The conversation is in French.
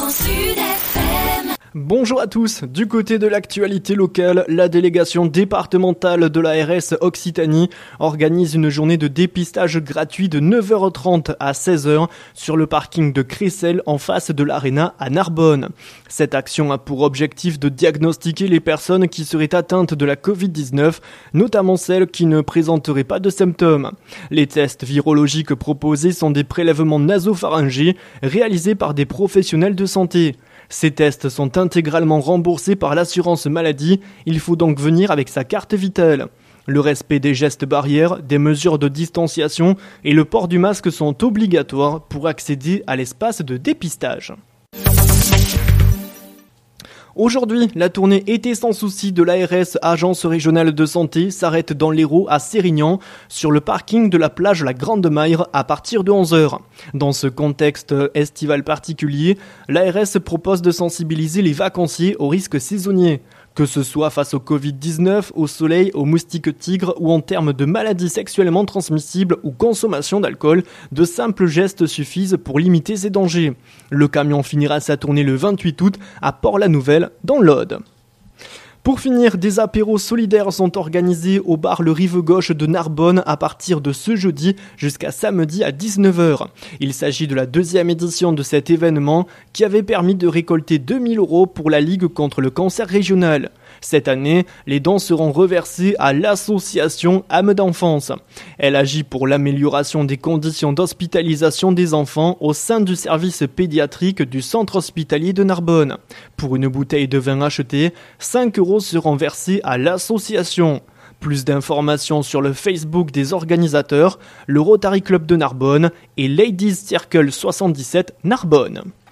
Sud FM. Bonjour à tous, du côté de l'actualité locale, la délégation départementale de l'ARS Occitanie organise une journée de dépistage gratuit de 9h30 à 16h sur le parking de Cressel en face de l'Arena à Narbonne. Cette action a pour objectif de diagnostiquer les personnes qui seraient atteintes de la Covid-19, notamment celles qui ne présenteraient pas de symptômes. Les tests virologiques proposés sont des prélèvements nasopharyngés réalisés par des professionnels de santé. Ces tests sont intégralement remboursés par l'assurance maladie, il faut donc venir avec sa carte vitale. Le respect des gestes barrières, des mesures de distanciation et le port du masque sont obligatoires pour accéder à l'espace de dépistage. Aujourd'hui, la tournée Été sans souci de l'ARS, Agence régionale de santé, s'arrête dans l'Hérault à Sérignan, sur le parking de la plage La Grande Maire à partir de 11h. Dans ce contexte estival particulier, l'ARS propose de sensibiliser les vacanciers aux risques saisonniers. Que ce soit face au Covid-19, au soleil, aux moustiques tigres ou en termes de maladies sexuellement transmissibles ou consommation d'alcool, de simples gestes suffisent pour limiter ces dangers. Le camion finira sa tournée le 28 août à Port-la-Nouvelle, dans l'Aude. Pour finir, des apéros solidaires sont organisés au bar Le Rive Gauche de Narbonne à partir de ce jeudi jusqu'à samedi à 19h. Il s'agit de la deuxième édition de cet événement qui avait permis de récolter 2000 € pour la Ligue contre le cancer régional. Cette année, les dons seront reversés à l'association Âme d'enfance. Elle agit pour l'amélioration des conditions d'hospitalisation des enfants au sein du service pédiatrique du centre hospitalier de Narbonne. Pour une bouteille de vin achetée, 5 € seront versés à l'association. Plus d'informations sur le Facebook des organisateurs, le Rotary Club de Narbonne et Ladies Circle 77 Narbonne.